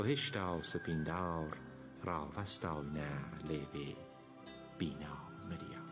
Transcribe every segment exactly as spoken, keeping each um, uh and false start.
هشتا سپیندار راوست آینه لیوی بینا مریا.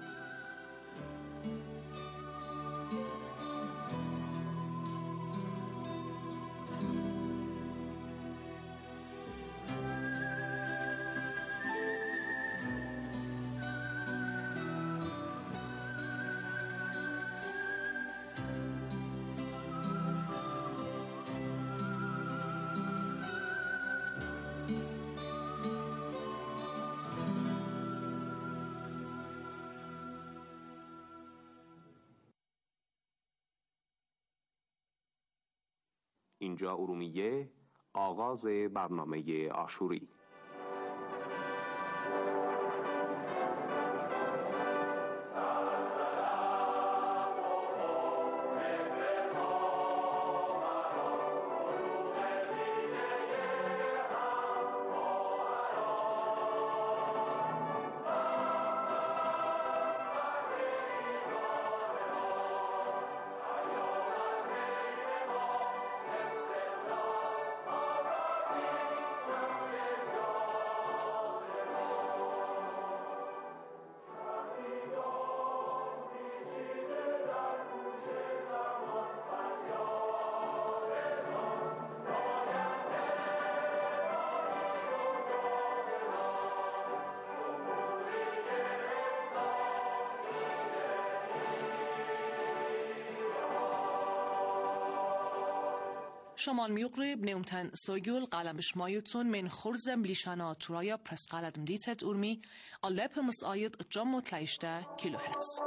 اینجا ارومیه، آغاز برنامه عاشوری. شمال میقرب نومتن سوگل قلمش مایتون من خرزم لیشانا ترایا پرس قلدم دیتت ارمی اللپ مساید جام و تلیشته کیلو هرتز.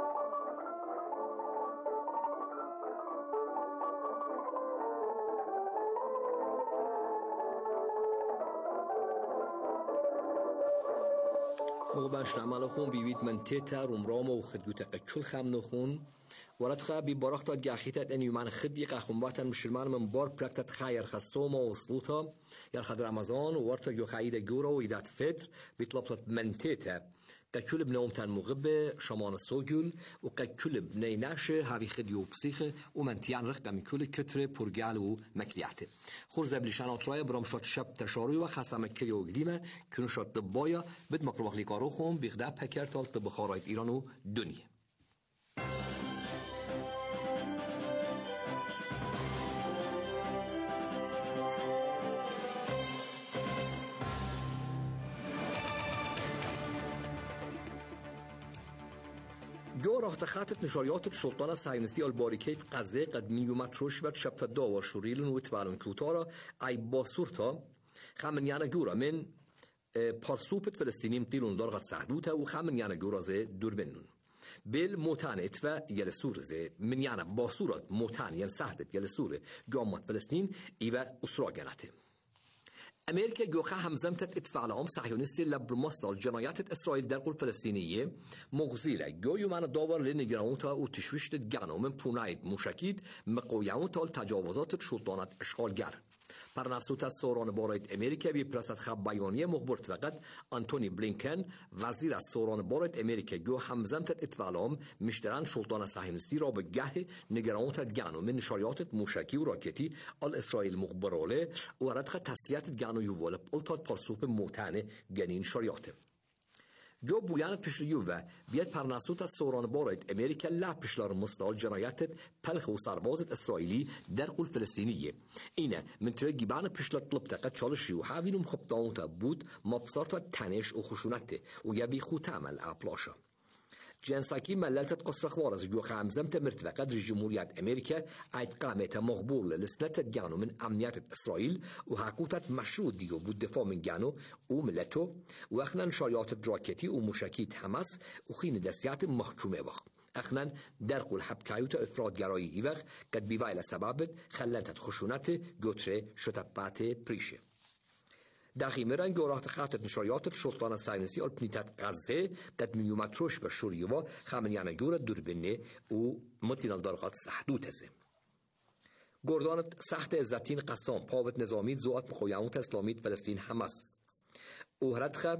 مغباش نعمل خون بيبيت من تيتا رمرامة وخدوتا كل خام نخون ورتخا ببرختا جاخيتات أن يمان خدي قخمباتا مشرمان من بار بلاكتا خير خصومة وصلوتا يرخد رمضان وورتا جو خايدة جورا وإذات فطر بيطلبت من تيتا كل بنومتان مغبة شمان السوجل وكل بني ناشة هذه خديو بصيخة ومنتيان رخ من كل كتر برجال ومكلياته خرزة بلشان أطرايا برامشات شب تشاري وخاصة كريو قديمة كنوشات طبايا بد مقروح لكاروخهم بيخدع بكرتال طب خارج إيران ودنيا. جو راه تخطط نشریات السلطان الصهیونیستی الباریکیت قضیه قد من یومت روش بد شبت داور شوریلن و توالن کوتارا ای باسورتا خمن یانا جورا من پارسوبت فلسطینیم تیلون دارغت سحدوتا و خمن یانا جورا زي دوربنون بيل موتان اتفا يلسور زي من يانا باسورات موتان ينسحدت يلسور جامعة فلسطين ايوا اسرا جناته أمريكا جوخا همزمتت اتفاق لهم صهيونيستي لبرمصل جنايات إسرائيل در قل فلسطينية مغزيلة جو يومان داور لنجرانوتا وتشويشت جانو من بونايد مشاكيد مقويانوتا التجاوزات الشلطانات اشغالگر پرنسوت سوران بارایت امریکا بی پرست خب بیانیه مخبرت وقت آنتونی بلینکن وزیر سوران بارایت امریکا گو همزمتت اتفاقلام مشتران شلطان صهیونیستی را به گه نگرانوت گانو من نشریات موشکی و راکتی آل اسرائیل مخبراله و ردخ تسلیت گانو یووال پلتاد پرسوپ موتانه گنین شریاته جو بویانت پشریو و بیاد پرنسوت از سوران بارایت امریکا لا پشلار مستال جنایتت پلخ و سربازت اسرائیلی در قل فلسطینیه اینه من ترگی بان پشلار طلبتقه چالشی و حاوینم خبتانوتا بود مبصارتا تنش و خشونته و یبی خو تعمل اپلاشا جنساكي ملالتت قصر خوارز جو خامزمت مرتبة قدر جمهورية أمريكا عيد قامت مغبول لسنة جانو من أمنيات إسرائيل وحقوتت مشروط ديو بالدفاع من جانو وملته وأخنا نشريات دراكتي ومشاكيت حماس وخين دسيات محكومة وقت أخنا درقو الحبكايوتا إفراد جرائي إيوغ قد بيوايل سبابت خلنتت خشونات جوتر شتبات بريشه داخل مرن جورات خاطر نشریات السلطان الصهیونیستی البنیتات غزه قد میومد روش به شوریوا خامنیانه جور دوربینه و متینال دارقات سحدود هزه گردانت سخت عزتین قسام پاوت نظامی زوات مقویانوت اسلامیت فلسطین حماس و هردخه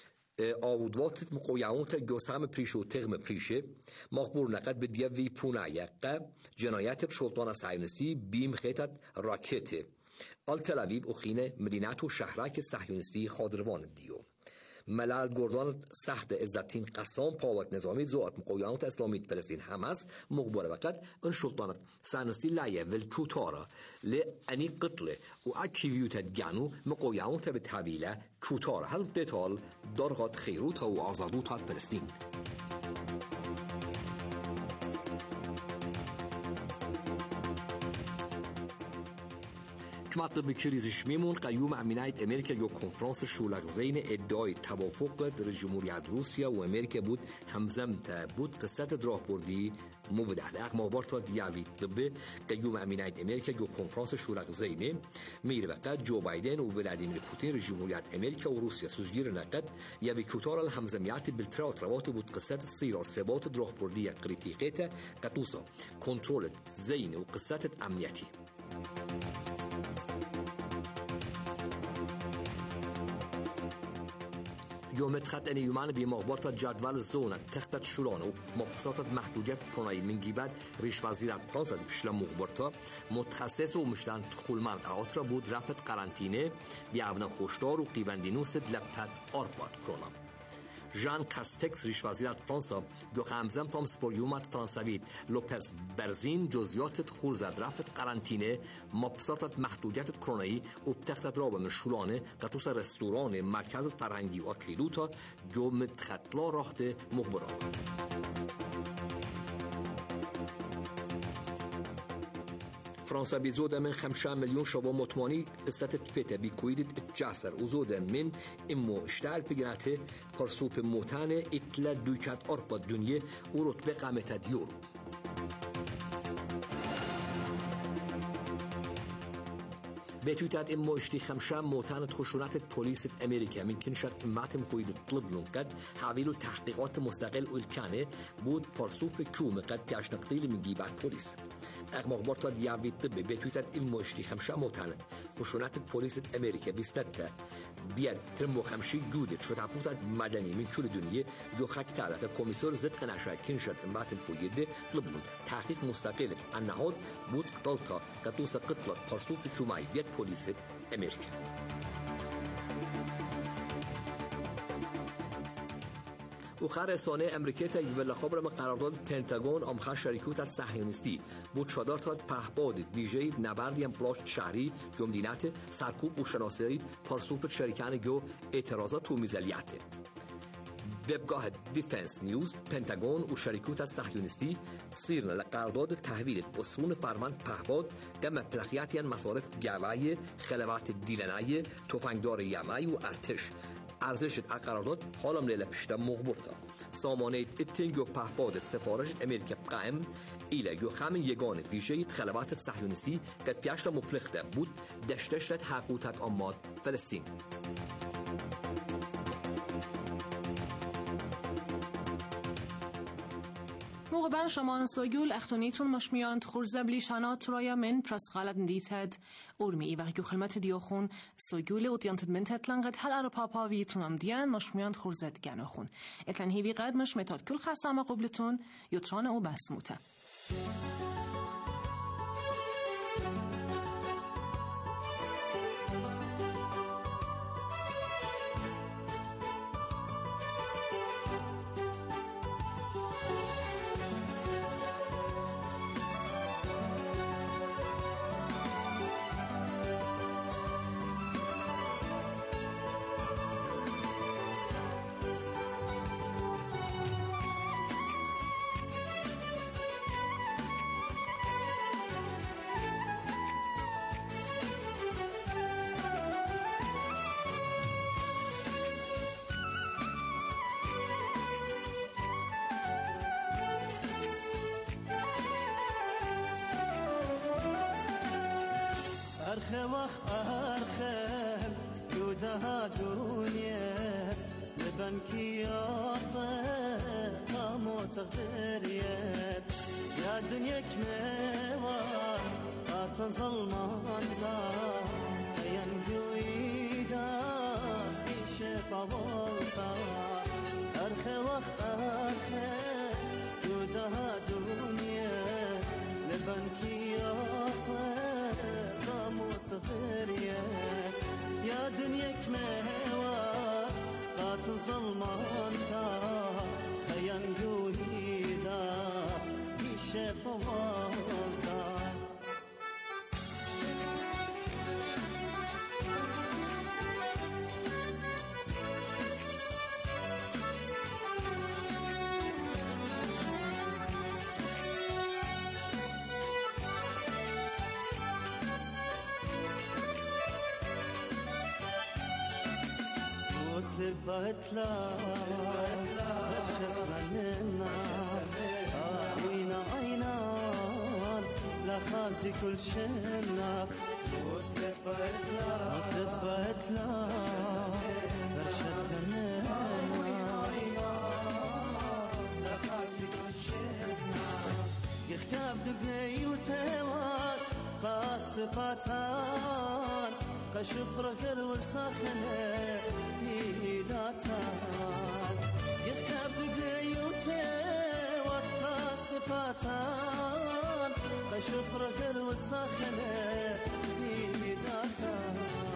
آودوات مقویانوت گوسام پریش و تغم پریشه مخبور نقد به دیوی پونایقه جنایت السلطان الصهیونیستی بیم خیتت راکته آل تل أبيب وخينة مدينة شهرك صهيونستي خادروان ديو ملل گردان سخت عزتین قسام پاوت نظامی زوات مقاومت اسلامی فلسطین حماس مقبره وقت ان سلطنت سانستی لایه والكوتارا لأني قتله وأكيفيوت جانو مقاومت بالتحويله كوتارا هل بتال درغت خيروتها وعزادوتها فلسطين كمطلب بكريزش ميمون قيوم عملية أمريكا يو كونفرانس شولغزين ادعای توافق در جمهوریت روسیا و امریکا بود همزم تا بود قصة دراهبردی موجودة لأخ مبارطة ديابي طبي قيوم عملية أمريكا يو كونفرانس شولغزين مير وقت جو بايدن وفلاديمير بوتين جمهورية أمريكا وروسيا سجير نقد يبي كتار الهمزميات بالترات روات بود قصة الصيرة ثبات دراهبردية قريتيقيتا قطوسة كنترول زين وقصة أمنيتي يوم تخت أن يومان بمقبرة جدول زونة تختت شلانو مبساطة محدودية بروناي من جيبات ريش وزيرات فرنسا بشلا مقبرة متخصص ومشتان تخول من أعطرا بود رفت قرنطينة بيعبنا خوشدار وقيواندينوسد لبت أربات كرونا جان کاستکس ریش وزیرت فرانسا جو همزم تام سپوریومت فرانسوید لوپس برزین جزئیات خورزد رفت قرنطینه مبساطت محدودیت کرونایی و بتختت رابه من شولانه قطوس رستوران مرکز فرهنگی و اتلیلوتا جو متخطلا راحت مخبران فرنسا بزوده من خمسة مليون شباب مطمئنی استت پیته بیکویدت جسر و زوده من امو اشتعال بگناته پرسوپ موتانه اتلا دویکت ارپا دنیه و رتبه قامت دیورو بتوتات امو اشتي خمسة موتانة خشونات بوليس امريكا من كنشت اماتم كويد طلب لنقد حاولوا تحقيقات مستقل والكانه بود پرسوپ كوم قد پیش نقطیل من جیبات پولیس مخبرتا دیابی طبی بتویتت این مشتی خمسة موتانه خشونت پلیس امریکا بیستت بیاد ترم و خمسی جودت شد عبوتت مدنی من کل دنیا جو خاک تعالی کمیسور زد قناشای کنشت امباتن پویده طلبون تحقیق مستقل النهاد بود قتلتا قطوس قتل پرسوپ جمعی بیاد پلیس امریکا وخار رسانه امریکا تا یولا خبر ما قرارداد پنتاگون آمخا شریکوت صهیونیستی بود شادار تا پهباد ویژه نبردی ام پلاش شهری جمدینات سرکوب و شناسایی پرسوپ شریکان جو اعتراضات و میزلیت وبگاه دیفنس نیوز پنتاگون و شریکوت صهیونیستی سیرن لقرارداد تحویل بسون فرمان پهباد دم پلخیاتیان مصارف گوایی خلوات دیلنایی تفنگدار یمایی و ارتش ارزش قرارداد حالا لیله پیشتم مخبرتا سامانه اتنگو پهباد سفارش امریکا قائم ایله یو خامن یگان ویژه خلوات صهیونیستی که پیشتا مپلخته بود دشتشت حقوقت آماد فلسطین موقع شما سوگول اختونیتون مشمیان خورزه بلیشانات رایا من پرست غالد ندیتد ارمی ای وقتی خلمت دیاخون سوگول و دیانتد منتت لنگد هل ارو پاپا ویتون هم دیان مشمیان خورزه دگنه خون اتلن هیوی قد مش متاد کل خستم قبلتون یوتران او بسموته أرخى وخ أرخى يودها دنيا لبنكي عطا موت غيريات يا دنيا كموار أتظل منزا ينجو إيدا إيش طولتا أرخى وخ أرخى يودها دنيا لبنكي عطا تغيريت يا دنيا كموات قاتل ظلمان تا خيان جويدا بيشي طوالتا وتلبت لا شكرا للنار وينا عينان لا خازي كل شنار وتلبت لا وتلبت لا شكرا للنار لا خازي كل شنار يختاب دقني وتوات قاصفاتان قشفر غير وساخنه هيداتان يختاب دقيوتي والقاصفاتان قشفر غير وساخنه هيداتان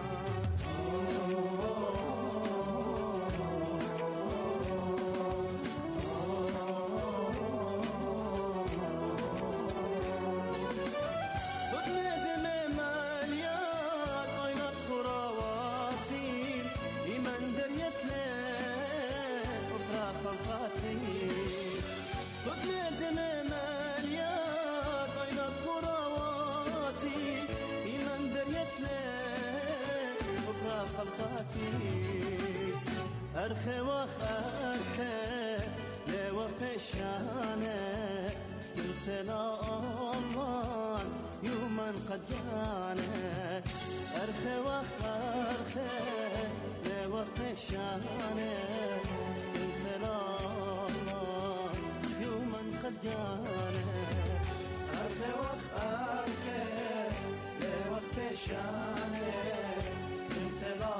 أرخي وخاخي لو فشانه قلت لا الله يوما قد جانه أرخي وخاخي لو فشانه قلت لا الله يوما قد جانه أرخي وخاخي لو فشانه قلت لا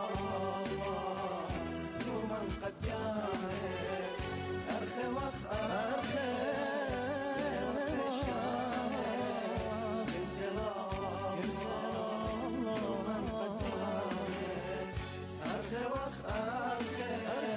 قد جاء أرخي وأرخي قلت لا قلت لا من قد جاء أرخي وأرخي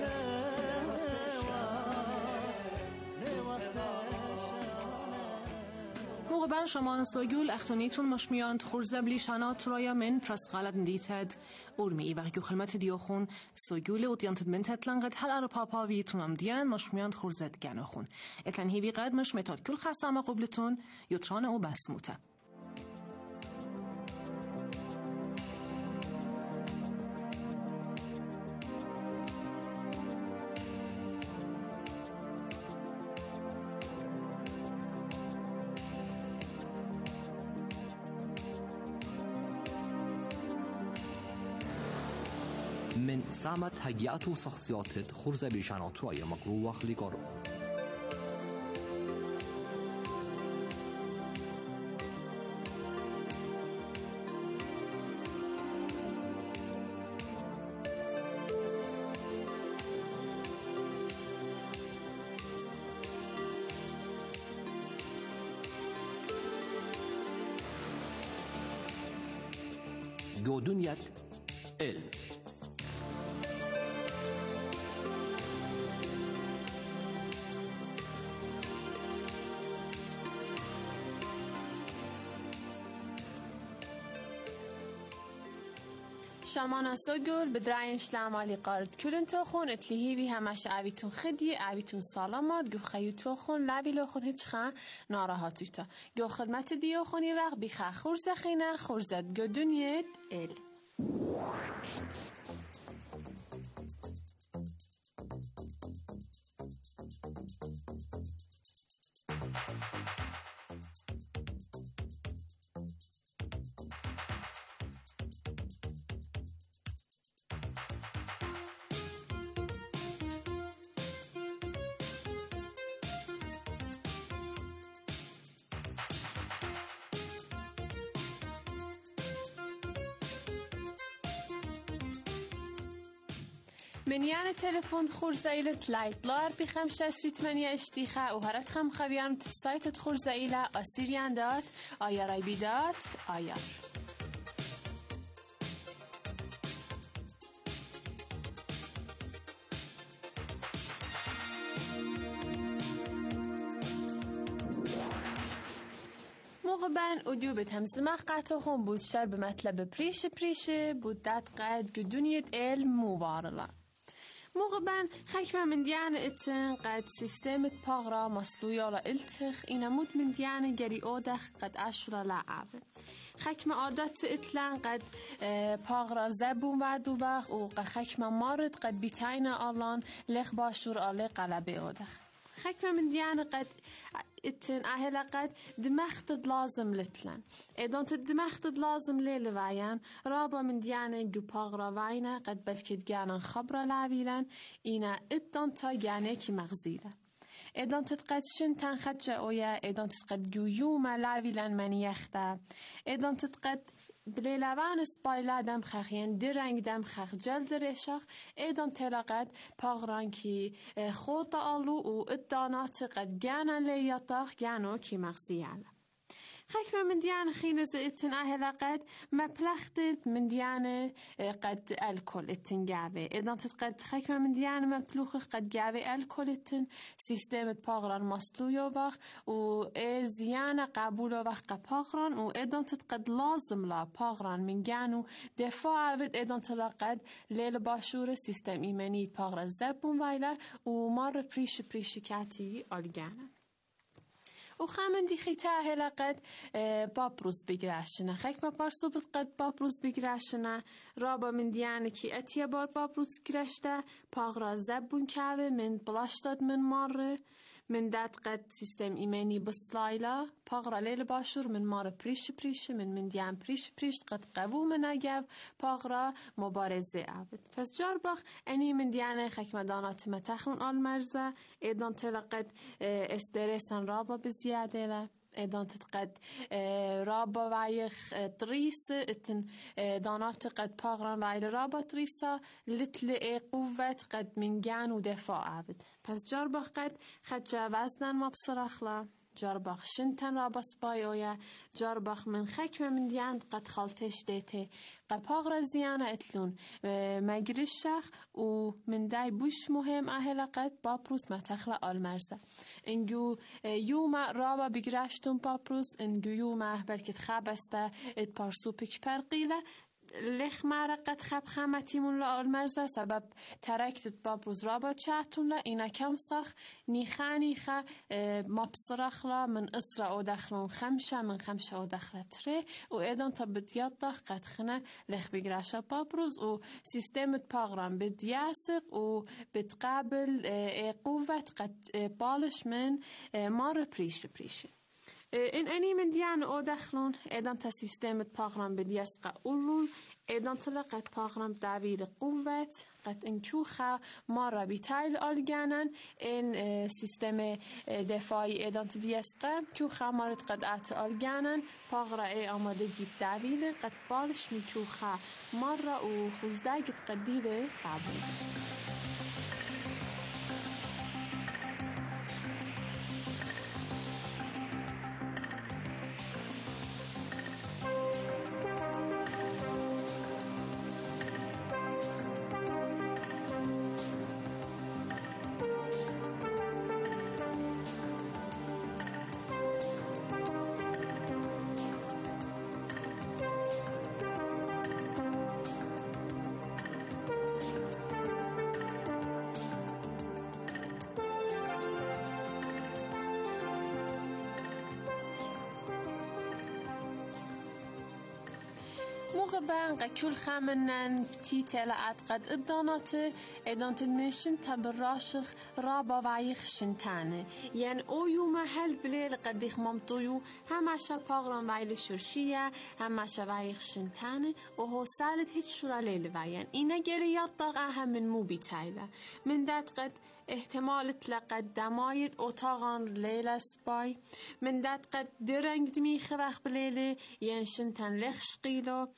موقع شما سوگول اختونیتون مشمیاند خورزبلی شنات رایا من پرست غلط ندیتد ارمی و که خدمت دیوخون سوگول و دیانتد من تطلنقد هل ار پاپا ویتون ام دیان مشمیاند خورزد گناخون اتلن هیوی قد مش متاد کل خسامه قبلتون یوتران او بسموته من سامت هجيات وشخصيات خرزة بشانات رأي مقروة لقاره جو دنيا ال شمانا سوگل بدراین شلامالی قارد کلن توخون اتلیهی بی همش عویتون خدی عویتون سالامات گو خیو توخون لبی لخون هیچ خان ناراحتوشتا گو خدمت دیو خونی وقت بی خا خورز خینه خورزد گو دنیت ال منيان تلفون خورزايلة لايتلار بخمسة ستمانية اشتيخة وهرت خم خبيان تسايت خورزايلة أسيريان دات آيار اي بي دات آيار بن وديو بتهمز مقعتهم بود شر بمطلب بريش بريش بود داد قد قدونية إل موارلا موقبا خكمة من ديانة اتن قد سيستمت باغرا مصلويا لإلتخ إنا مود من ديانة جري أودخ قد أشرا لعب خكمة عادت اتلان قد باغرا زبون بعدو بخ وقد خكمة مارد قد بيتاينا آلان لخ باشور آلي قلبي أودخ خكمة من ديانة قد اتن أهلا قد دمختد لازم لتلن إدان تدمختد لازم ليل وعيان رابا من ديانة جو باغرا وعينا قد بلكد جانا خبرا لعبيلن إنا ادان تا جانه كي مغزيلن إدان تتقد شنتن خدجة أويا إدان تتقد جو يوما لعبيلن من يختا إدان تتقد بلیلوان سپایلا دم خخین درنگ دم خخ جلد رشخ ایدان تلاقت پاغران کی خود آلو و ادانات قد جانا لیاتاخ جانو کی مغزیانا خكمة من ديانة خينز اتن اهلا قد مبلختد من ديانة قد الكل اتن جابي اذا تتقد خكمة من ديانة مبلوخ قد جابي الكل اتن سيستم باغران مصلويو بخ و زيانة قبولو بخ قباغران و اذا تتقد لازم لا باغران من جانو دفاع عبد اذا تلاقد ليل باشور سيستم ايماني باغران زبون ويلا و مار بريش بريش كاتي الجانا وخامن دي خيتاه لقد بابروس بيجراشنا خيك ما بارسو قد بابروس بيجراشنا رابا من ديانة كي اتيا بار بابروس جراشتا باغرا زبون كاوه من بلاشتاد من مارة من داد قد سيستم إيماني بسلايلا باغرا ليل باشور من مارة بريش بريش من من ديان بريش بريش قد قوو من اجاو باغرا مبارزة عبد فس جاربخ اني من ديانة خيك مدانات متخلون آل مرزا ايدان تلقد استرسان رابا بزيادة له ايدان تتقد رابا وعيخ تريس اتن دانات قد باغران وعيل رابا تريسا لتلقي قوة قد من جان ودفاع عبد پس جاربخ قد خدجا وزنن ما بصرخلا جاربخ شنتن رابا سبايويا جاربخ من خكمة من ديان قد خالتش ديته قد باغرا زيانة اتلون مجرشخ ومن داي بوش مهم اهلا قد بابروس ما تخلق المرزة انجو يوما رابا بگرشتون بابروس انجو يوما بلكت خابسته ات بارسو بك برقيلة لخ مرقت خب خمتیمون لا المرزه سبب ترکت بابروز رابا چهتون لا اینا کم سخ نیخه نیخه ما بصرخلا من اسرع او دخلون خمشه من خمشه او دخله تره و ایدان تا بدیاد دخ قد خنه لخ بگرشه بابروز و سیستمت پاغرام بدیاسق و بتقابل قوت قد بالش من مار پریش پریشه این انی من دیان او دخلون ایدان تا سیستمت پاغرام بدیاسق اولول ایدان تلقت پاغرام دعویل قوت قد انچوخه ما را بیتایل آلگانن این سیستم دفاعی ایدان تدیاسقه چوخه ما را قد آت آلگانن پاغرا ای آماده گیب دعویل قد بالش می چوخه ما را و خوزده گد قدیل قبول موقبا قكل خامنن تيتلا قد الدانات ايدان تدمشن تبراشخ رابا وعيخ شنتانه يعني او يوم هل بليل قد يخ ممطويو هماشا باغران وعيل شرشية هماشا وعيخ شنتانه وهو سالت هيت شورا ليل وعيان اينا جريات ضاق اهم من مو بيتايلا من دات قد احتمال تلقد دمايت اتاغان ليلة سباي من دات قد درنگ دمي خبخ بليلة ين شنتن لخ شقيلو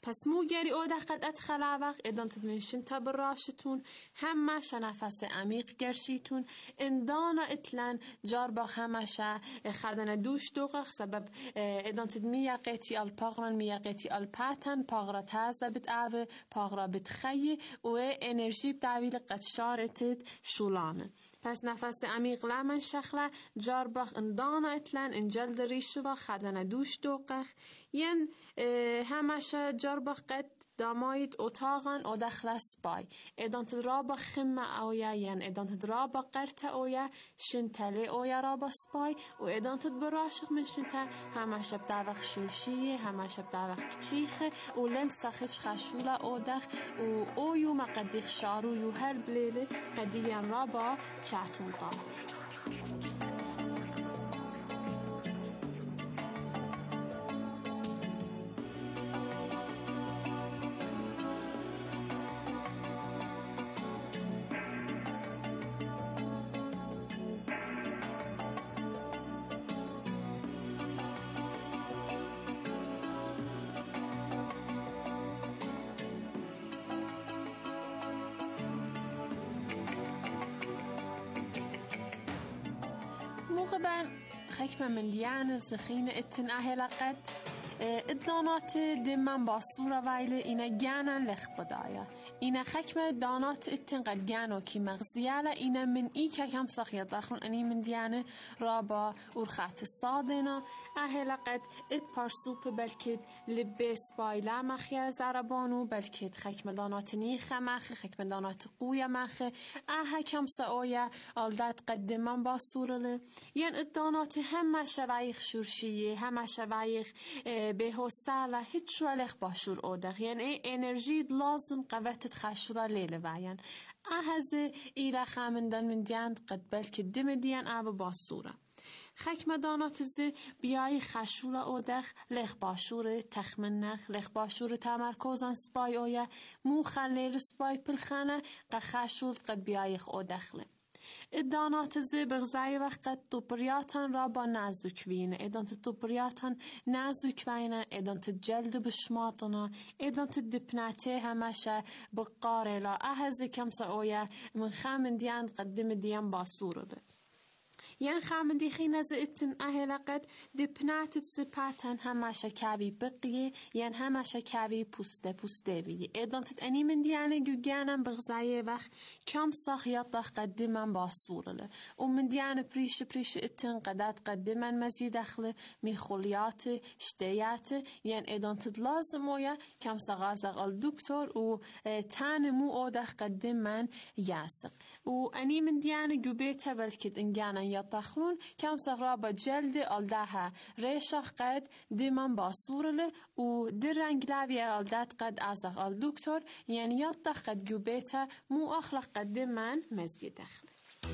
پس مو گری او دقت ادخل وقت ادانت منشن تا براشتون همش نفس عمیق گرشیتون اندانا اتلن جار با همش خدن دوش دوغخ سبب ادانت میقتی الپاغران میقتی الپاتن پاغرا تازه بت آب پاغرا بتخی و انرژی بدویل قد شارتت شولانه. پس نفس عمیق لمن شخله جار باخ اندانا اتلن انجل دریش با خدن دوش دوغخ ین همش جار باخ قد داماید اتاقن او دخل سپای ادانت رابا خمه اویا ین ادانت رابا قرت اویا شنتله اویا رابا سپای و ادانت براشق من شنته همه شب داوخ شوشیه همه شب داوخ کچیخه و لمسخش خشولا او دخ و او یو مقدیخ شارو یو هل بلیله قدیان رابا چهتون طالب. موقبا خيكمة من ديانة سخينة اتن اهلا قد الدانات دمن با صورة ويلة إنا جانا لخبدايا إنا خكمة دانات اتن قد جانو كي مغزيالة إنا من إيكا كم سخية داخل أني من ديانة رابا ورخات الصادنا أهلا قد ات بارسوب بلكد لبس بايلا مخيا زربانو بلكد خكمة دانات نيخة مخي خكمة دانات قوية مخي أها كم ساويا ألدات قدمن با صورة ل ين الدانات هم شوايخ شورشية هم شوايخ به حوصله هیچ ولخ باشور اودخ یعنی انرژی لازم قوت تخشورا لیله وین احزه ایلا خامندن من دیان قد بلکه دم دیان آب باسوره خکم دانات زی بیای خشورا اودخ لخ باشور تخمنخ لخ باشور تمرکزان سپای اویا مو خلیل سپای پلخانه قد خشور قد بیایخ اودخله ادانات زی بغزای وقت توپریاتان را با نازک وینه ادانت توپریاتان نازک وینه ادانت جلد بشماطنا ادانت دپناته همشه بقارلا احز کم سعویه من خامن دیان قدم دیان باسوره به ين خامن دي خينا زئتن أهلا قد دي بناتت سباتن هماشا كابي بقية ين هماشا كابي بوسته بوسته بي إدان تتأني من ديانة جوجانا بغزاية وخ كم صاخيات قدمان باصورة له ومن ديانة بريش بريش اتن قدات قدمان مزيد أخله ميخوليات شتيات ين إدان تتلازم ويا كم صغازق الدكتور و تان مو أودخ قدمان ياسق وأني من ديانة جوبيتها بلكد إنجانا يطخلون كم سغرابة جلد ألدها ريشخ قد دمان باصورله و در رنگلاوی ألدات قد أزغ الدكتور يعني يطخ قد جوبيتها مو أخلق قد دمان مزيد أخل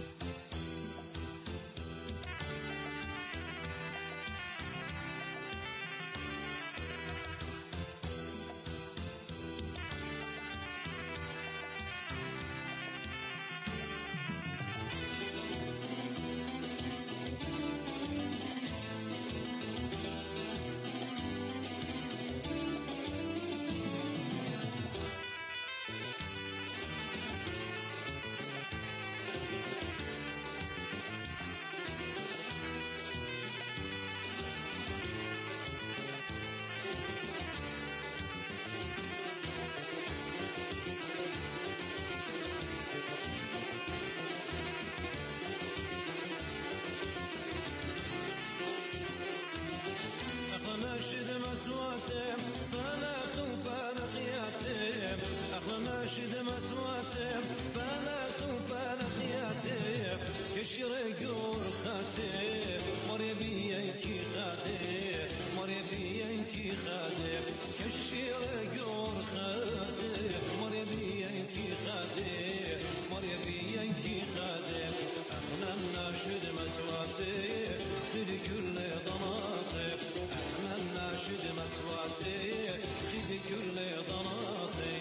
متواتم بنا خوبانا خياتم أخلنا شد متواتم بنا خوبانا خياتم كشري قور خاتم مريبي ينكي خاتم مريبي ينكي خاتم كشري قور خاتم مريبي ينكي خاتم مريبي ينكي خاتم أخلنا شد متواتم خلي كل ضناطم شد متواتي خذ كل ضناطي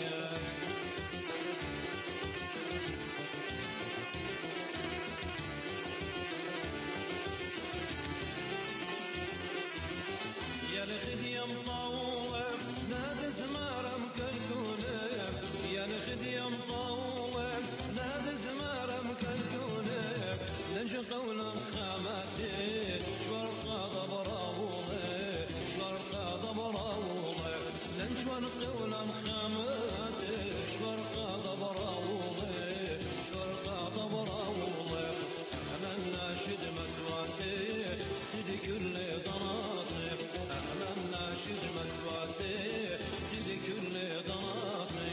يا الخدي مطاوم نادى زمار يم طول نادي زمارم كالكولك لنج قول خاماتي شوار قاضى براولي شوار قاضى براولي لنج قول خاماتي شوار قاضى براولي شوار قاضى براولي أنا الناشد متواتي خدي كل ضناطي أنا الناشد متواتي خدي كل ضناطي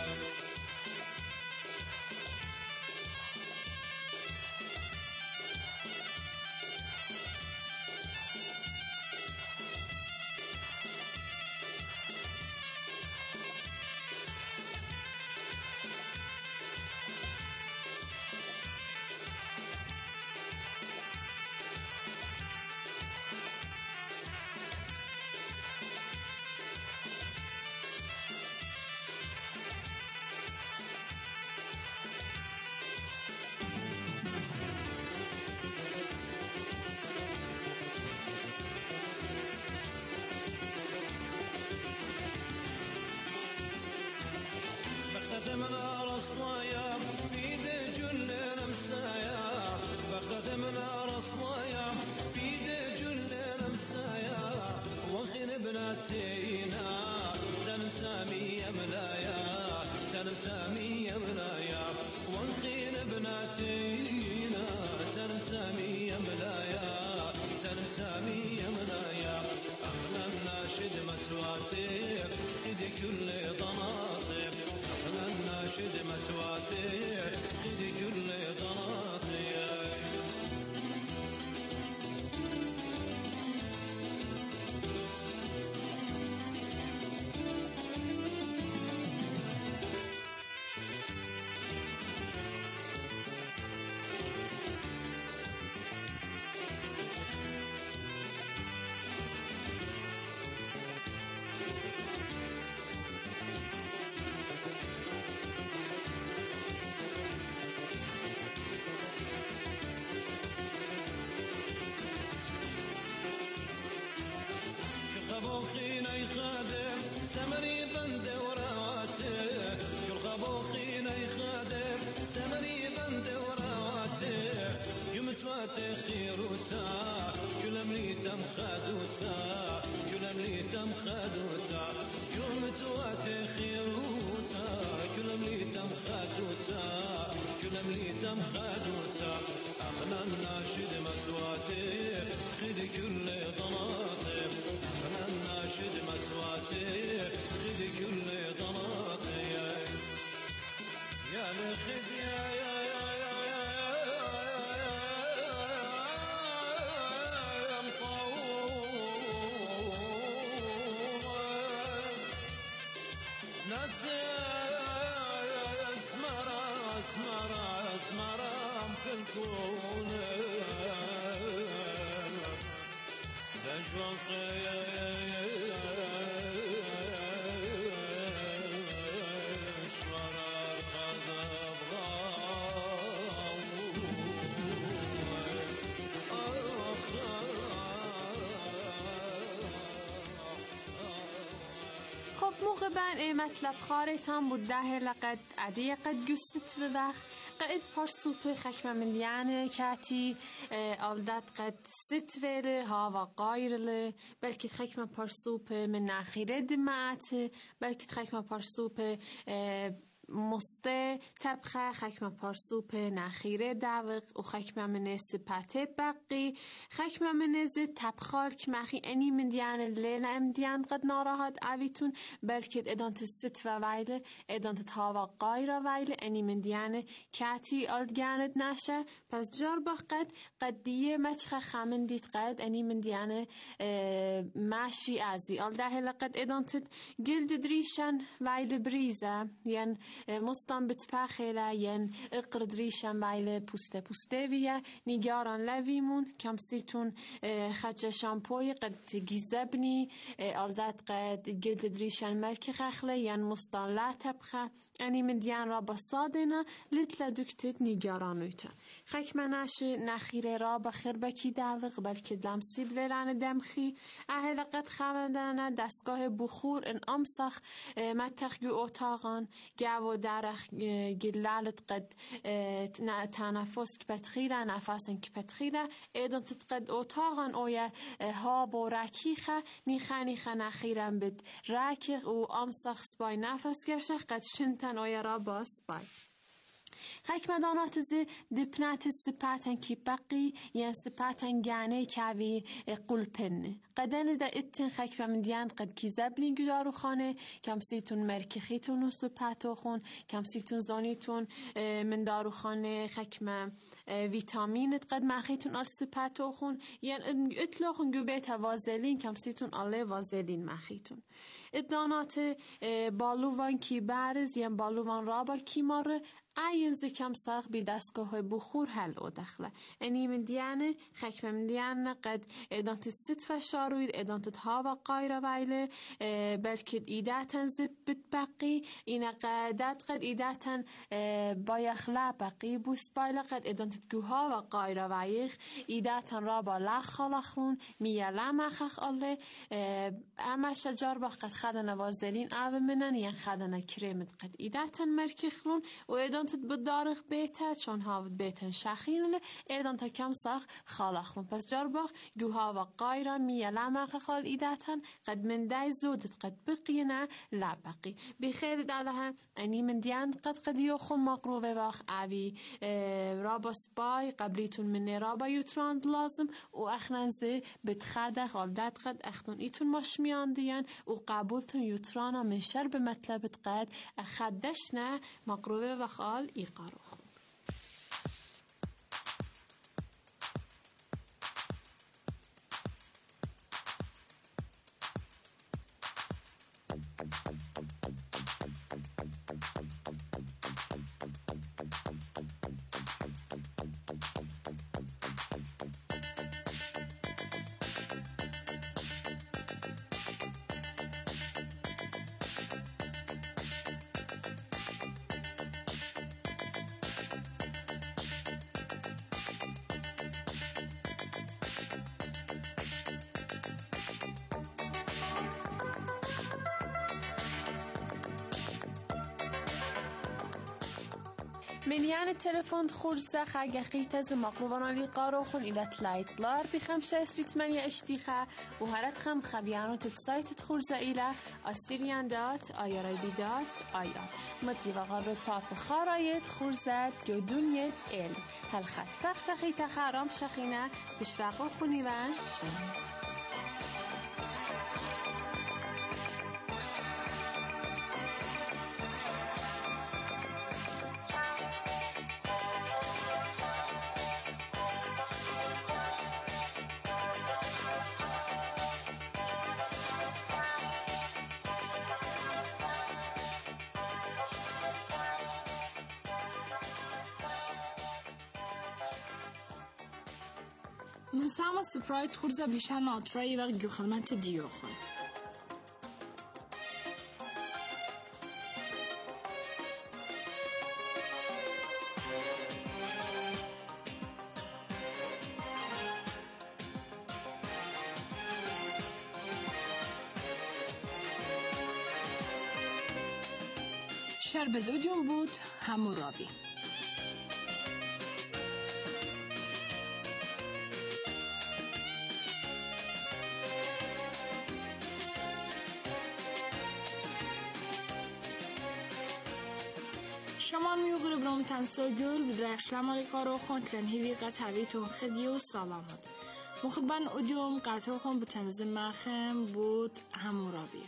من أرصلايا بيد جل نمسايا بغداد من أرصلايا بيد جل نمسايا وخين بناتينا تنتمي ملايا تنتمي ملايا وخين بناتينا تنتمي ملايا تنتمي ملايا أحنا الناشد متواتي خدي كل ضناطي أنا الناشد متواتي خدي كل ضناطي خبوخينا يخادم سمري بند وراتي كل خبوخينا يخادم سمري بند وراتي يمتواتي خيروتا كل مليتم خادوتا كل مليتم خادوتا يمتواتي خيروتا كل مليتم خادوتا كل مليتم خادوتا أغنى الناشد متواتي خدي كل ضناطي أنا الناشد متواتي خدي كل ضناطي يا لخد يا يا يا يا يا مطول نتي اسمر اسمر اسمر في الكون خب موقع بن مطلب خارتان بود ده لقد عدی قد گست و وقت قد پرسوپ خکم من یعنی کاتی آلدت قد ست وره ها و غایرله بلکه خکم پرسوپ من نخیره دماعت بلکه خکم پرسوپ مسته تبخه خکم پرسوپ نخیره داوق و خکم من سپاته بقی خکم من ز تبخال که مخی انی من دیان لیل ام دیان قد ناراحت اویتون بلکه ادانت ست و ویله ادانت ها و غایره ویله انی من دیان کاتی آلدگاند نشه پس جار بقد قد دیه مچخه خامن دید قد انی من دیان ماشی ازی آلده لقد ادانت گلد دریشن ویله بریزه یعن مستان بتپخیله ین اقرد ریشن ویله پوسته پوسته ویه نگاران لویمون کمسیتون خچه شامپوی قد گیزبنی آلدت قد گلد دریشن ملک خخله ین مستان لا تبخه انی من دیان را بسادنا لتلا دکتت نگارانویتا خکمناش نخیره را بخیر بکی دالق بلکه دمسی بلران دمخی اهل قد خمدانه دستگاه بخور ان امسخ متخگو اتاقان گو و درخ جلالت قد تنفس كبتخيلة نفسن كبتخيلة ايضا تتقد اوتاغن اويا هاب و راكيخة نيخا نيخا نخيرا بد راكيخ و امسخ سباي نفس گرشه قد شنتن اويا رابا سباي خاک مدانات زی دپنات سپاتن کی بقی ین سپاتن گانه کاوی قلپن قدن دا اتن خاک فمندیان قد کی زبلین گدارو خانه کم سیتون مرکخیتون و سپاتو خون کم سیتون زانیتون من دارو خانه خاک ما ویتامینت قد مخیتون آل سپاتو خون ین اطلاقون گوبیت وازلین کم سیتون آله وازلین مخیتون ادانات بالوان کی برز ین بالوان رابا کی ماره این زکم ساق بی دستگاه بخور حل او دخله اینی من دیانه خک من دیانه قد ادانت ست فشارویر ادانت ها و قایره ویله بلکه ایداتن زب بتبقی این قدرت قد ایداتن بایخلا بقی بوس بایله قد ادانت گوها و قایره ویخ ایداتن را با لخ لخلون میالا مخخ الله اما شجار با قد خدنا وازلین آب منن ین خدنا کرمت قد ایداتن مرکخلون و ادانت بدارخ بیته چون هاود بیتن شخیلنه ایدان تا کم ساخ خالخون پس جرباخ گوها و قایرا میالا مخ خال ایداتن قد من دای زودت قد بقینا لا بقی بخیر دالها انی من دیان قد قد یوخون مقروبه واخ اوی رابا سپای قبلیتون من رابا یوتراند لازم و اخنانزه بتخاده خالداد قد اختون ایتون مشمیان دیان و قبولتون یوترانا من شرب مطلبت قد اخدشنا مقروبه واخ آل ایقاروخ منيان التلفون خرزة خاجة خيتز مقروبانا لقاروخن إلى تلايت لار بخمسة ستة ثمانية اشتيخة وهرت خم خبيانو تبسايت خرزة إلى أستيريان دات آياربي دات آيار مطيبا غرب باب خارايت خرزة جدونيت إل هالخط فقط خيتا خارام شخينة بشفاقو خونيوان شن من سامع سپرايت خرزة بليشان ناطري وغيو خدمات ديوخن شرب دوديوم بود همورابي شمان میوغر برام تنسوگل بدرخش لمالی قارو خون تلن هیوی قطعویتون خدی و سلامت مخبن اودیوم قطعو خون بتمز مخم بود همورابی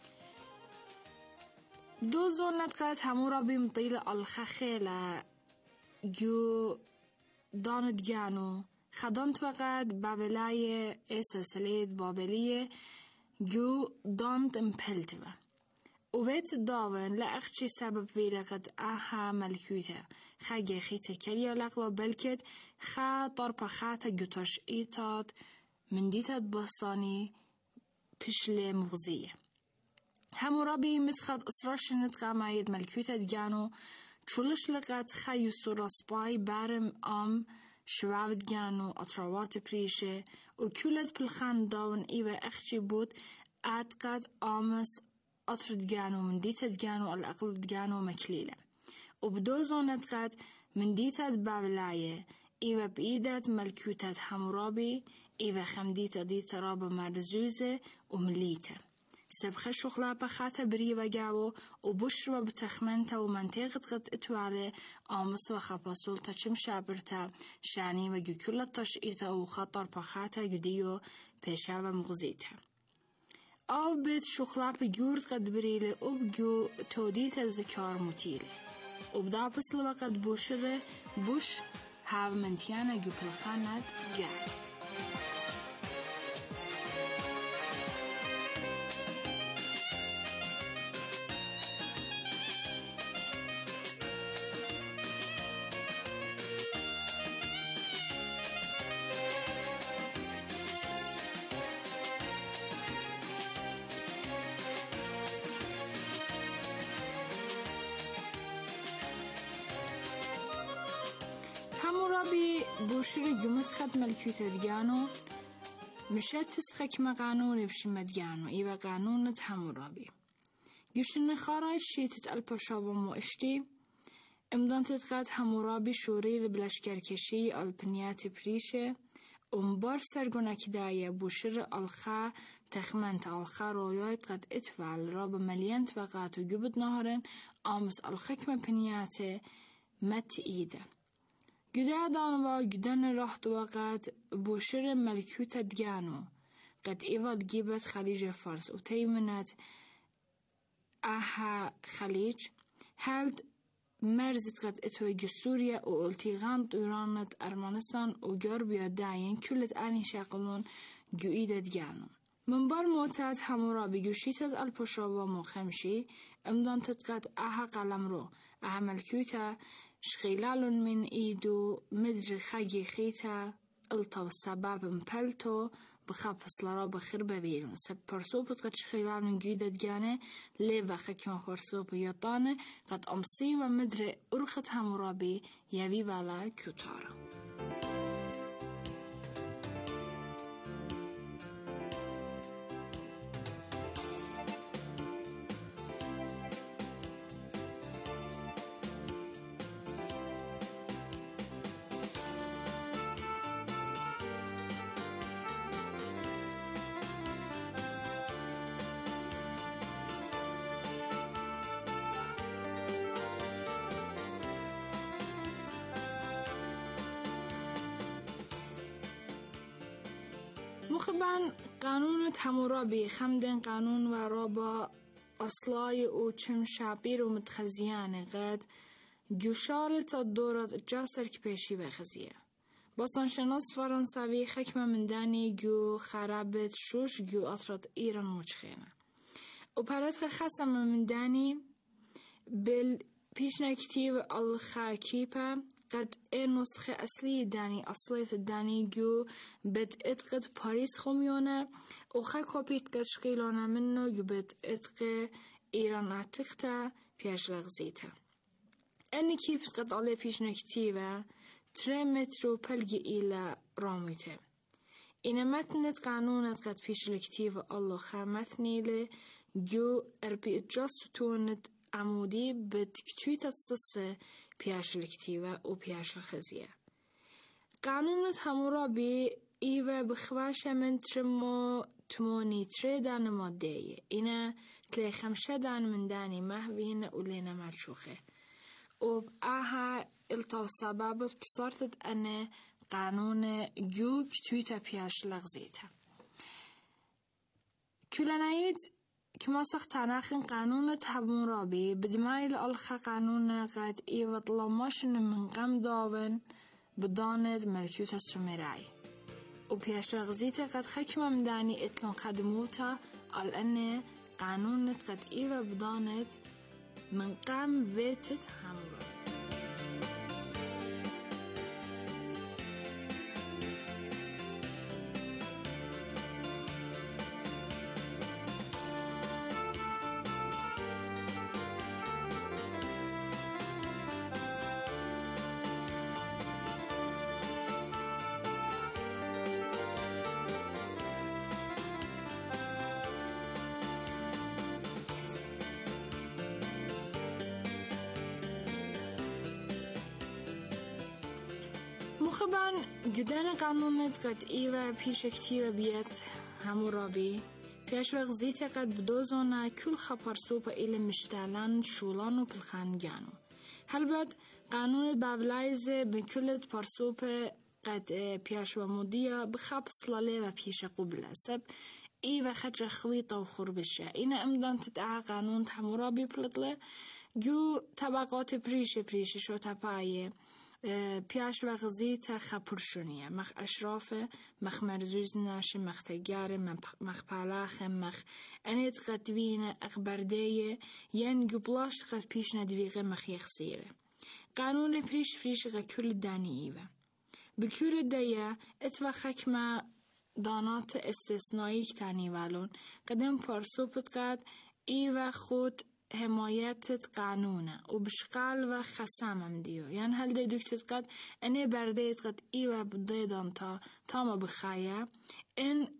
دو زونت قد همورابی مطیل الخخیل جو داند جانو خدانت وقد بابلای سلسلید بابلیه جو داند امپلتوه وبيت داون لأخشي سبب في لقد آها ملكوته خاجة خيته كليا لقلا بلكت خا طربا خاتا جوتاش إيتاد من ديتاد بستاني بشلي مغزية همورابي متخد أسراش نتقى مايد ملكوته دجانو چولش لقد خايو سورا سباي بارم آم شواب دجانو أطروات بريشه وكولت بالخان داون إيوه أخشي بود أتقد آمس أطر دجانو من ديتا دجانو الأقل دجانو مكليلة وبدو زونة قد من ديتا بابلاية إيوة بإيدات ملكوتات حمورابي إيوة خمديتا ديتا رابا مرزوزة ومليتا سبخة شغلة بخاتة بريبا جاو وبشرة بتخمنتا ومنطقة قد اتوالي آمس وخباسولتا چم شابرتا شعني وجو كل التشئيتا وخطر بخاتة جديو بيشا ومغزيتا آو بيت شغلة بجورد قد بريلي وبجو توديتا الذكار متيلي وبدا بسلوة قد بوشرة بوش هاو منتيانا جو بالخانات جاو حمورابي بوشري جمت خد ملكوتة دجانو مشات تسخك ما قانون بشمة دجانو إيوا قانون حمورابي يوشن خارج شيتت البشاوم واشتي امدان تتقاد حمورابي شوري لبلشكركشي البنيات بريشة ومبار سرگونا كداية بوشر الخا تخمنت الخا رويات قد اتفعل راب مليانت وقات وجبت نهرن آمس الخكمة بنيات مت إيده جدا دانوا جدًا رحت وقت بوشر ملكوتة دجانو قد إيواد جيبت خليج فارس وتيمنت أها خليج هلد مرزت قد اتوجه سوريا والتيغان طيرانة أرمنستان وجربيا داين كلت آني شاقلون جوئيدة دجانو من بار موتات حمورابي جوشيتة البشاوة مخمشي امدان تتقات أها قلمرو أها ملكوتة شغيلال من إيدو مدر خاجي خيتا الطو سباب مبلتو بخابس لرا بخير ببيلون سب برسوب قد شغيلال من جيدة دجانة ليفا خكما برسوب يطانة قد أمسي ومدر أرخت حمورابي يبي بالا كتارا مخبان قانون حمورابي خمدن قانون ورابا أصلاي وچم شابير ومتخزيان قد جوشارة الدورة جاسر كبيشي وخزية باستان شناس فرنساوي حكمة من داني جو خرابت شوش جو أطرد إيران مجخينة وبارتخ خسم من داني بالبيشنكتيف الخاكيبة قد این نسخه اصلی دانی اصلیت دانی جو بد اتقد پاریس خمیونه و خا کپیت قد شقیلانه منو جو بد اتق ایران اتقتا پیش لغزیتا اینی کیپت قد آله پیش نکتیوه تره مترو پلگی ایلا رامیته اینه متنت قانونت قد پیش لکتیوه الله خا متنیله جو اربی اجاستونت عمودی بتكتويت الصصة بياش الكتيبة وبياش الخزية قانون حمورابي إيوة بخواشة من ترمو تموني تري دان مادية إنا تلي خمشة دان من داني مهوين ولينا مرشوخة وبآها التوسبابت بصارتت أن قانون جو كتويتا بياش لغزيتا كلانايد كما سخت تناخن قانون حمورابي بدمايل الخا قانون قد إيوة لماشن من قم داون بداند ملكوت السمراي وبياش لغزيتا قد خكمة من داني اتلون خدموتا على أن قانون قد إيوة بداند من قم فيتت حمورابي مخبن جدان قانونت قد إيوة پیش اکتیو بیت همورابی پیش وقت زیت قد بدوزونا کل خبرسوب ایل مشتالان شولان و پلخانگانو هلبت قانون بابلایز بکلت پرسوب قد پیش و مدیا بخبص لاله و پیش قبل سب إيوة خدش خويطة وخربشة إنا أمدان تتعا قانون تحمورابي بلطلة جو طبقات بريش بريش شو تباية پیاش و غزیت خپرشونیه مخ اشرافه مخ مرزوز ناشه مخ تجاره مخ پالاخه مخ انت قدوینه اخبردیه ین جبلاش قد پیش ندویغه مخ یخسیره قانون پریش پریش غا کل دانی ایوه بکور دیا اتوا خکمه دانات استثنایی کتانی والون قدم پارسوبت قد ایوه خود حمایت قانونه و بشقال و خسامم دیو یعنی هل دی دکتت قد انه بردیت قد ایوه بدیدان تا تا ما بخایه این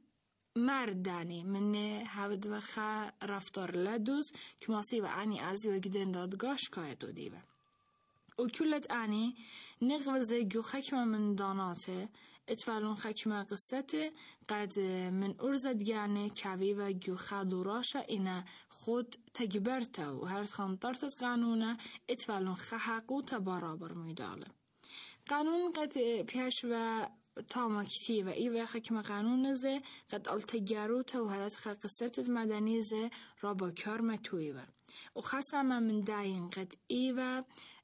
مردانی منه هود و خا رفتار لدوز که ماسی و انی ازی و گدن دادگاش کایت و دیوه و کلت انی نغوزه گو خکمه من داناته اتفالون خکمه قصته قد من ارزد یعنی کوی و گو خادوراشا اینا خود تجبرته و هر خانطرت قانونه اتفالون خحقو تبارابر میداله قانون قد پیش و تاما کتی و ایوه خکمه قانون زه قد التجاروته و هر قصت مدنی زه را با کار متویوه و خسامه من داین قد ایوه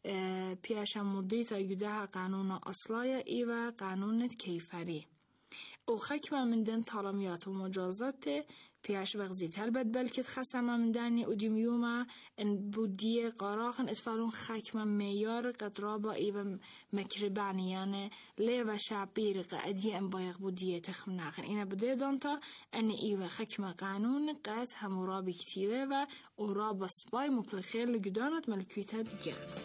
پیش مدیتا یوده قانون اصلایا ایوه قانونت کیفری و خکمه من دن طالمیات و مجازات پیش وغزیت هلبت بلکت خسامه من دانی ادیمیومه ان بودیه قراخن اتفالون خکمه میار قد رابا ایوه مکربانی یعنی لیوه شعبیر قدیه ان بایق بودیه تخم ناخن اینا بده دانتا ان ایوه خکمه قانون قد همورابی کتیوه و او رابا سبای مپلخیر لگدانت ملکیته دیگرن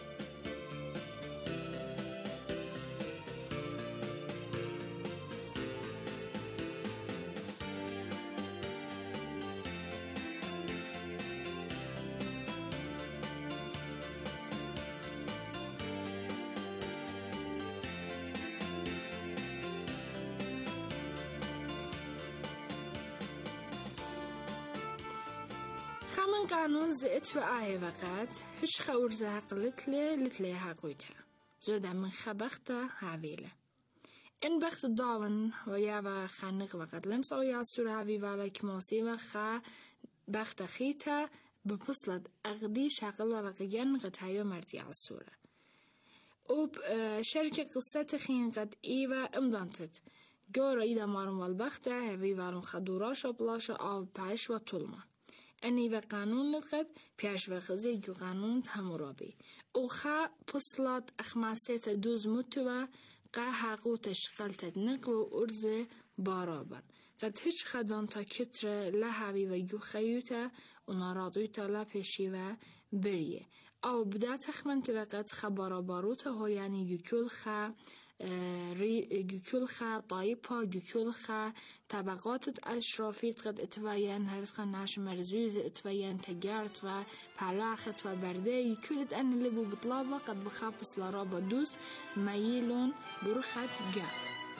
خمن قانون زئت و آه وقت هش خورزه قلتلي لتلي هاقويتها زودا من خبخته هاويله ان بخت داون و یا و خانق وقت لمس او یا سور هاوي والا كماسي و خا بخت خيتا بپسلد اغدي شاقل ورقيان قد هايو مردي على السورة اوب شركة قصة خين قد ايوه امدانتت جورا ايدا مارن والبخته هاوي والن خدوراشا بلاشا آو باش و طولما اني و قانون نتقد پیش و خزی جو قانون همورابی او خا پسلات اخماسیت دوز متوه قا حقو تشقلت نق و ارز بارابر قد هیچ خدان تا کتر لحوی و جو خیوته و نارادوی تا لپشی و بریه او بدا تخمن که وقت خبارا باروته ها یعنی یکل خا جوكل خا طايبها جوكل خا طبقات اشرافيت قد اتفاين هرسخا ناش مرزوز اتفاين تجارت و پلاخت و برده كلت ان اللي بو بطلابه قد بخابس لرابا دوس ميلون برخت جا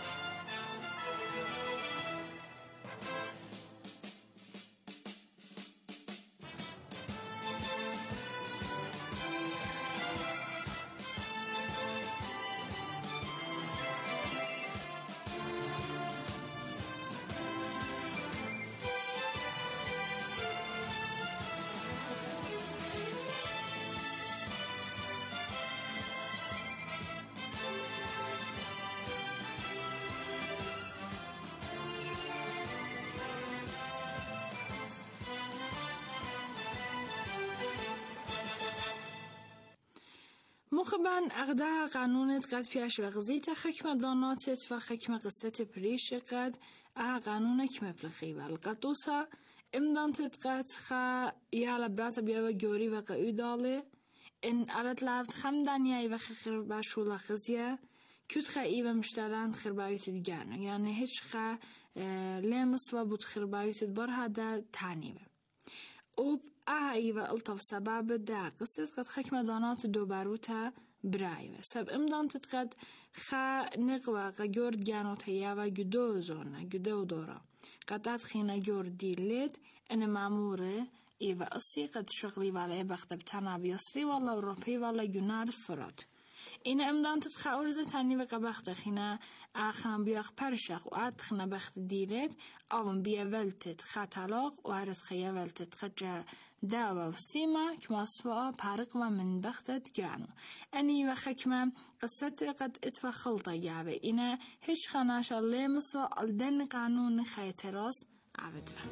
مخبن اغده قانونت قد پیش و غزیت خکم داناتت و خکم قصت پریش قد اه قانونک مبلغی بل قد دوسا امدانتت قد خا یالا برات بیا و گوری و قیو داله ان ارد لافت خم دانیای و خخر باشولا خزیه کت خا ایو مشتلان خربایت دیگرنه یعنی هیچ خا لمس و بود خربایت بر هده تانیبه اوب اه ایوه الطف سبب دا قصت قد خکم دانات دو باروتا برايوة سب امدان تتقد خا نقوى غجور جانو تيابا جدو زونا جدو دورا قطعت خينا جور ديلت أنا معمورة إيوة أصي قد شغلي والي بخت بتانا بيصري والله أوروبي والله جنار فرات إن امدان تتخا أرزة تاني بقى بخت خينا آخان بياخ برشخ وآت خنا بخت ديلت أوم بيا ولتت خا طلاق وهرز خيا ولتت خجا داوا وسيما كما سوا بارق من بختت جانو أني وخكما قصت قد اتوا خلطة جابي إنا هش خناش اللي مسوا الدن قانون خيتراس عبدوا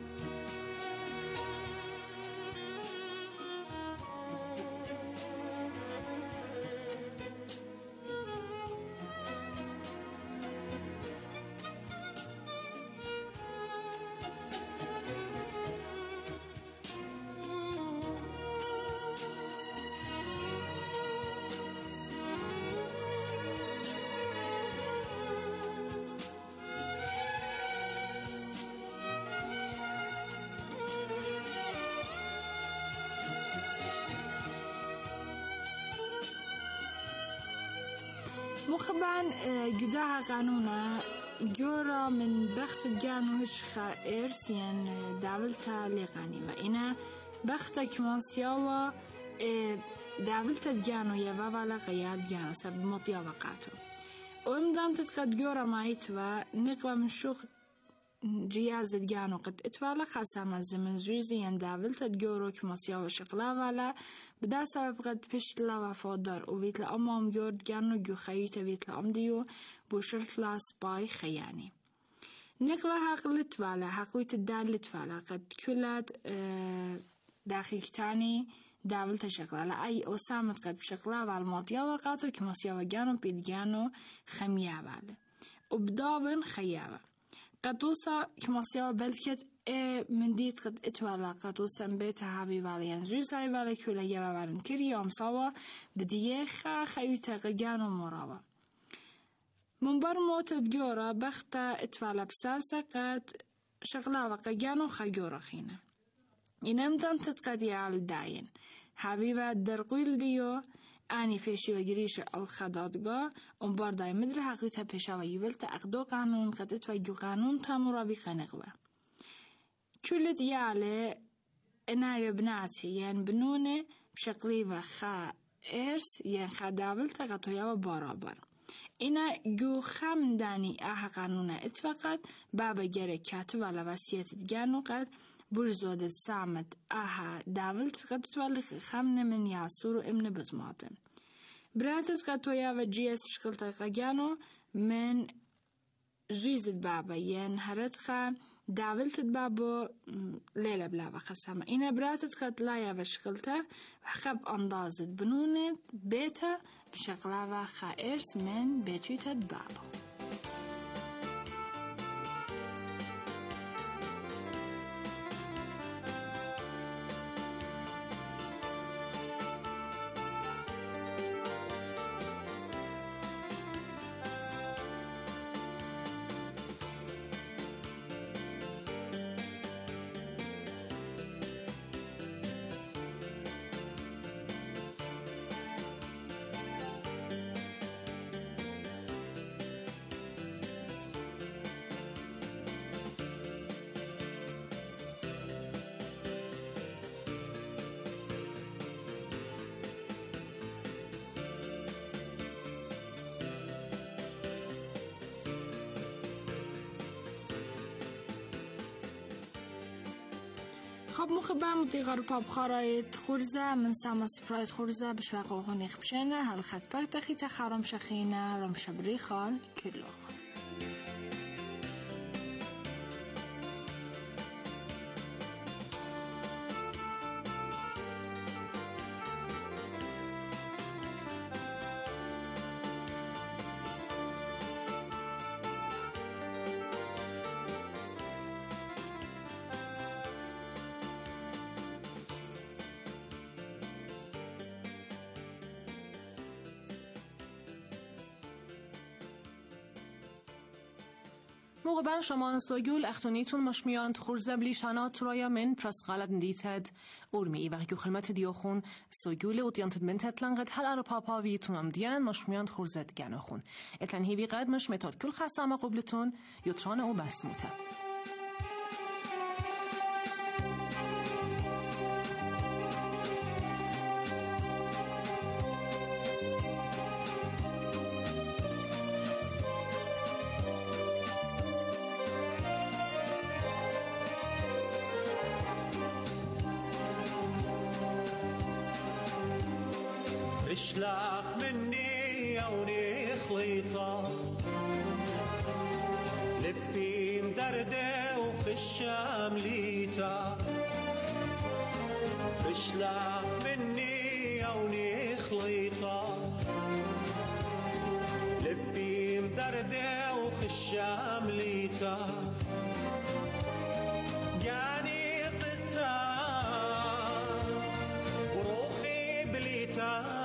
مخبان جداها قانونا جورا من بخت الجانو هشخا إرسيان دابلتا لقاني وإنا بخت كمانسياوا دابلتا الجانو يبابا لقياد جانو سب مطيا وقاتو وإمدان تتقد جورا مايتوا نقوى من شوخ رياضة جانو قد اتوالا خاصة الزمن زويزي يندابلتا جورو كمانسياوا شقلا والا بدا سبب قد پشت لا وفادار و ویتل امام جورد جانو جو خیوت ویتل ام دیو بوشرت لا سباي خياني نقوى حق لتوالا حقويت الدال لتوالا قد كلات داخل تاني داول تشغلا لأي أسامت قد بشغلا والماضية وقاتو كماسيا وجانو بيد جانو خميا والا وبداون خيابا قطوسا كماسيا بلكت من ديت قد اتوالا قطوسا بيتها هابي واليان زوزاي والا كولا يبا والن كري يوم صوا بديخا خيوتا غجانو مراوا من بر موت جورا بختا اتوالا بساسا قد شغلا وقجانو خيورا خينا ينمدن تتقدي على داين حبيبا درقويل ديو آني فيشي وجريش الخدادقا انبار داي مدر حقيتها بيشا ويولت اقدو قانون قدت ويجو قانون تامورا بيقنقوا كل ديالي انايو بناتي ين بنوني بشكلي وخا ارس ين خدابلتا قطويا وبارابر اینا جو خم دانی اه قانون اتفاقات بابا گره کاتب ولا وصیت دیگه قد برزود سامت اه داولت قد تولی خم من یاسور و امن بزماته براتت قد تویا و جیس شکلت قجانو من جیزت بابا ین هرت خا داولت بابا لیلا بلا بخسامه اینا براتت قد لایا و شکلته و خب اندازت بنونت بیتا بشغلة وخا إرس من بيتويتة بابا خب مخبر متغير باب خرايط خرزة من سما سبرايت خرزة بشواق وغني خبشنا هالخط برتخي تخارم شخينا رم شبري خال كلوخ موقع شمان سوگول اختونیتون مشمیان تخورزه بلیشانات رایا من پرست غلط ندیتد ارمی و خدمت دیوخون سوگول و دیانتد من تتلنقد هل ارو پاپاوی تونم دیان مشمیان تخورزه گناخون اتلن هیوی قد مش متاد کل خسامه قبلتون یوتران او بسموته. اشلق مني عوني خليطة لبي مدردة وخشة مليطة اشلق مني عوني خليطة لبي مدردة وخشة مليطة جاني قطار وروخي بليطة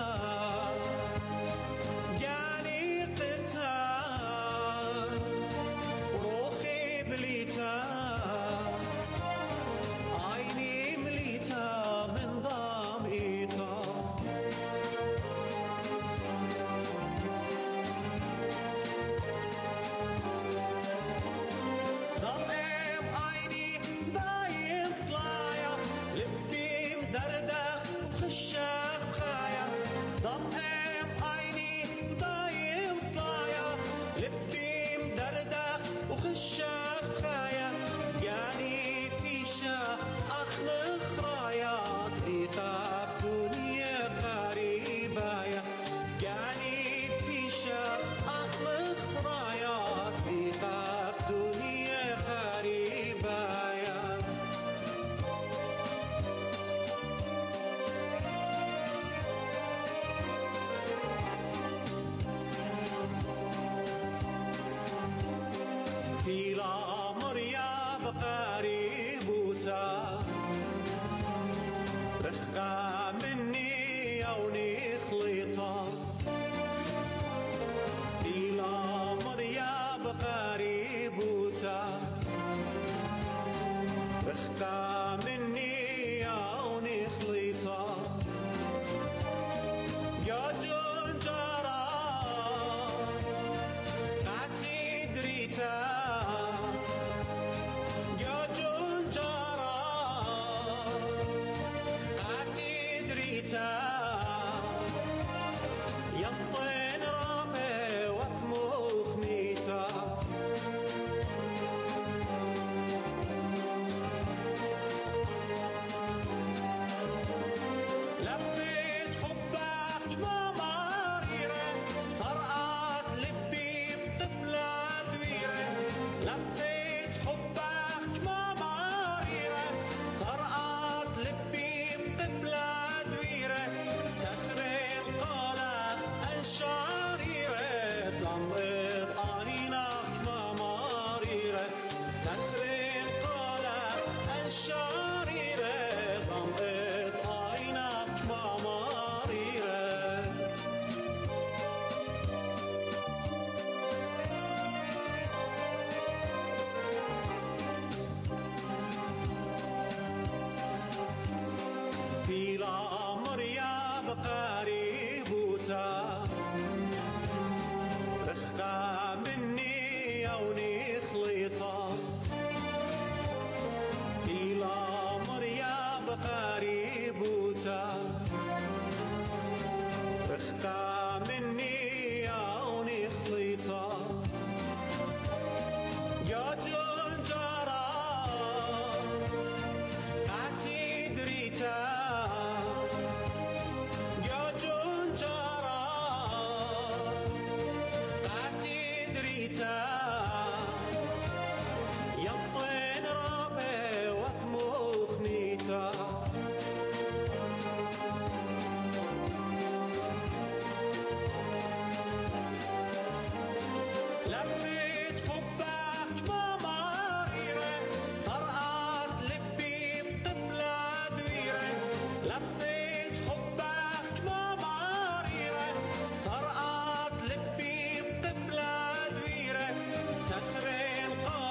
تخرين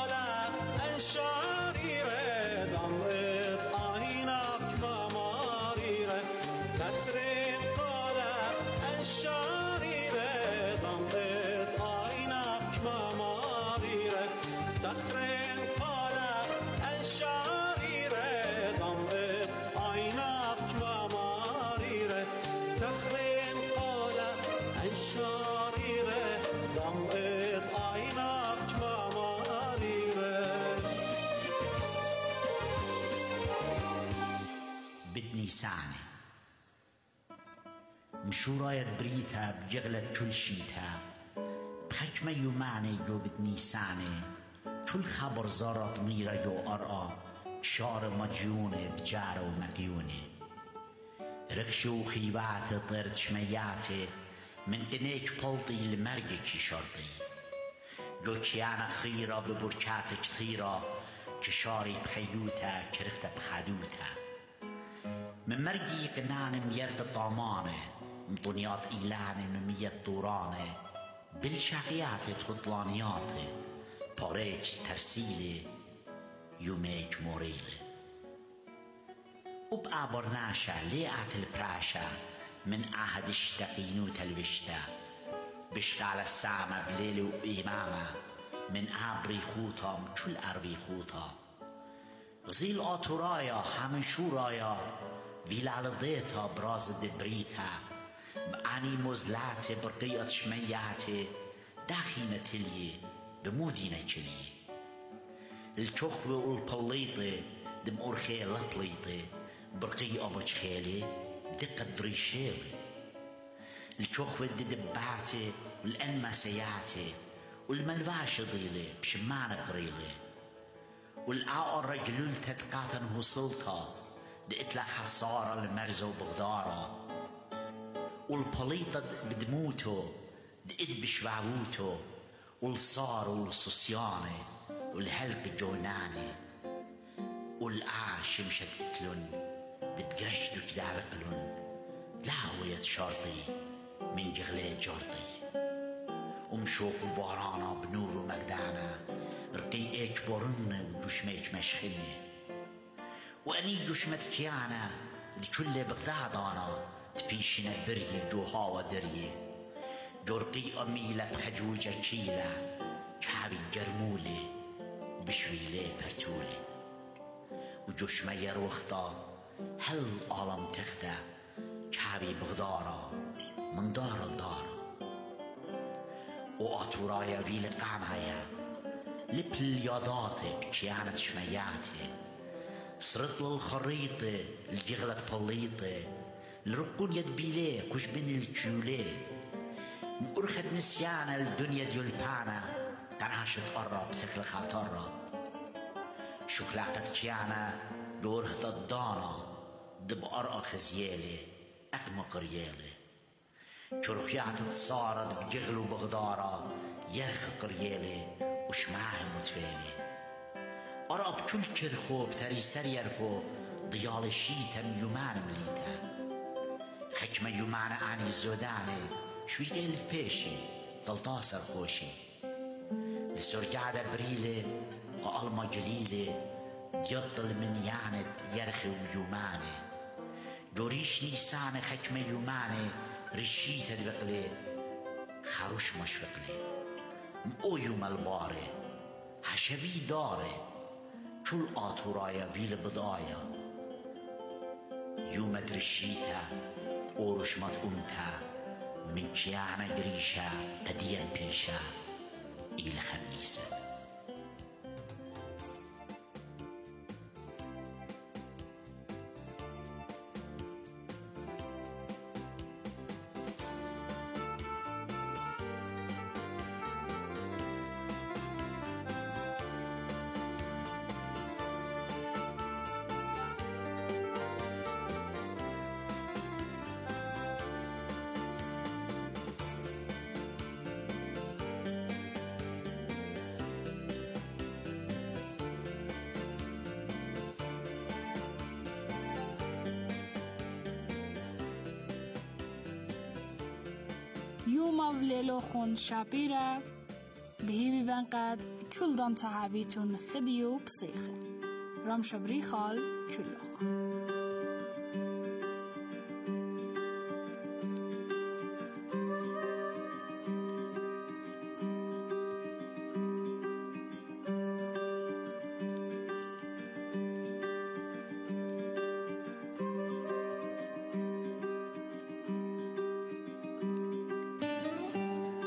نيساني مشورايت بريتا بجغلت كل شيتا بحكمة يماني جو بدنيساني كل خبر زارت ميرا جو أرآ شار مجيوني بجار ومقيوني رخشو خيبات طرد شمياتي من قنيك بلطي المرقي كي شرطي جو كيانا خيرا ببركات كثيرا كشاري بخيوتا كرفتا بخدوتا من مرقي قنان ميرق طامانه مطنيات إيلاني من مية دورانه بالشاقيات تخطلانيات باريك ترسيلي يوميك موريلي وبقابر ناشا ليقات البراشا من عهد اشتقينو تلوشتا بشغال السامة بليل وإمامة من عبري خوطام كل أروي خوطا غزيل آتورايا همن شورايا ویلال دیتا براز دبریتا بعنی مزلات برقیت شمیات داخینه تلیه بمودینه کلیه الچخوه والبليطه دم أرخي لبليطه برقي أبوش خيلي دقة دريشيلي الچخوه ددباتي والأنماسياتي والملواش ضيلي بشمانة قريلي والآقر رجلول تتقاتن وصلتا دقتلا خسارة المرزو بغدارة والبليطة بدموتو دقت بشواوتو والصار والصصياني والهلق جوناني والعاش مشت قتلن دبقرشدو كدا بقلن دلاوية شرطي من جغلي جرطي ومشوق بارانا بنور ومقدانا رقي ايك بورن وجشميك مشخني واني جشمت كيانا لكل بغدادانا تبيشنا بري جوها ودري جرقي اميلة بخجوجة كيلة كابي جرمولي بشويلي برتولي وجشمة يروختا هل عالم تختا كابي بغدارا من دار الدار وآتورايا ويل قامايا لب الياداتي بكيانة شمياتي صرت للخريطة الجغلة بليطة الرقون يد بيلي كش بين الجولي مؤرخد نسيانا الدنيا ديولبانا قناش تقرب تكل خاطرة شخلاقة كيانا دورهت الدانا دب أرقى خزيالي أقمق ريالي شرخيات تصارد بجغلو بغدارة يرخ قريالي وشماعي متفالي أراب كل كرخو بتري سر يرخو ضيال شيتا يومان مليتا حكمة يومان عني الزوداني شوي قيل بيشي دلطاسر خوشي لسرقادة بريلي قالما جليلي يطل من ياند يرخي ويوماني جوريش نيسان حكمة يوماني رشيتا دبقلي خروش مشفقلي مو يوم الباري حشوي داري شل آتورايا ويل بدايا يوم درشيتا أورشمت أمتا من كيانا قريشا قديا بيشا إلى خميسة يوما وليلو خون شابيرا بهيبي بنقد كل دان تهاويتون خديو بصيخة رام شبري خال كل خون